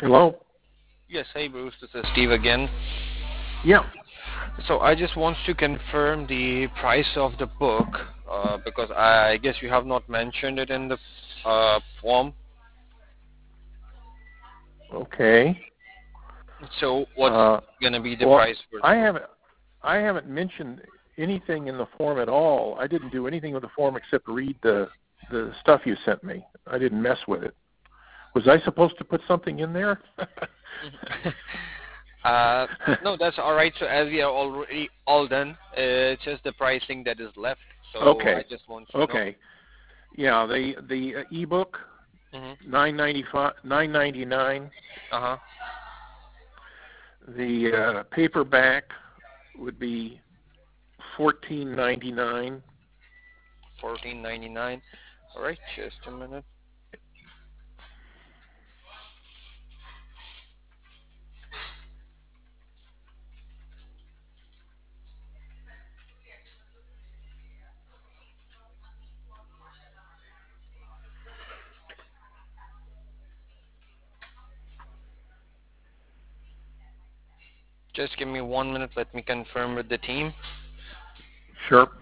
Hello? Yes, hey Bruce, this is Steve again. Yeah. So I just want to confirm the price of the book because I guess you have not mentioned it in the form. Okay. So what's Uh, gonna be the well, price for the I book? haven't I haven't mentioned anything in the form at all. I didn't do anything with the form except read the stuff you sent me. I didn't mess with it. Was I supposed to put something in there? uh, no, that's all right. So as we are already all done, it's just the pricing that is left. So I Okay. just want to know. Okay. Yeah. The ebook Mhm. 9.99. Uh huh. The paperback would be 14.99. 14.99. All right, just a minute. Just give me 1 minute. Let me confirm with the team. Sure.